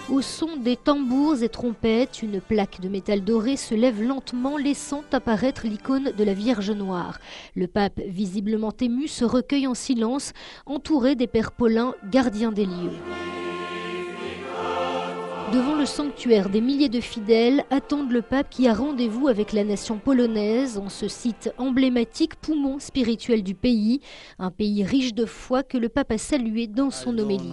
Au son des tambours et trompettes, une plaque de métal doré se lève lentement, laissant apparaître l'icône de la Vierge Noire. Le pape, visiblement ému, se recueille en silence, entouré des pères Paulins, gardiens des lieux. Devant le sanctuaire, des milliers de fidèles attendent le pape qui a rendez-vous avec la nation polonaise en ce site emblématique, poumon spirituel du pays, un pays riche de foi que le pape a salué dans son homélie.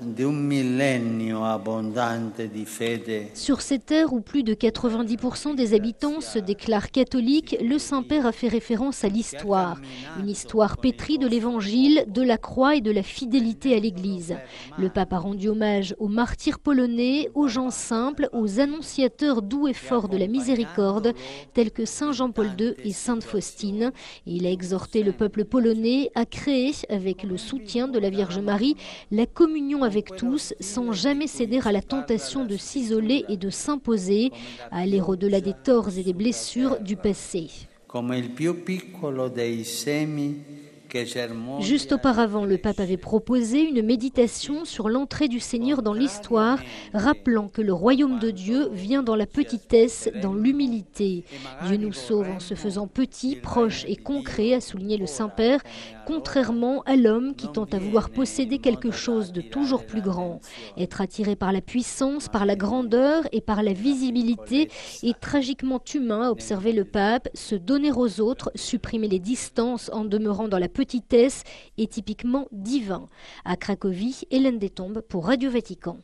Sur cette terre où plus de 90% des habitants se déclarent catholiques, le Saint-Père a fait référence à l'histoire. Une histoire pétrie de l'évangile, de la croix et de la fidélité à l'Église. Le pape a rendu hommage aux martyrs polonais, aux gens simples, aux annonciateurs doux et forts de la miséricorde, tels que Saint Jean-Paul II et Sainte Faustine. Et il a exhorté le peuple polonais à créer, avec le soutien de la Vierge Marie, la communion avec tous, sans jamais céder à la tentation de s'isoler et de s'imposer, à aller au-delà des torts et des blessures du passé. Juste auparavant, le pape avait proposé une méditation sur l'entrée du Seigneur dans l'histoire, rappelant que le royaume de Dieu vient dans la petitesse, dans l'humilité. Dieu nous sauve en se faisant petit, proche et concret, a souligné le Saint-Père, contrairement à l'homme qui tente à vouloir posséder quelque chose de toujours plus grand. Être attiré par la puissance, par la grandeur et par la visibilité est tragiquement humain, a observé le pape. Se donner aux autres, supprimer les distances en demeurant dans la petitesse est typiquement divin. À Cracovie, Hélène Détombe pour Radio Vatican.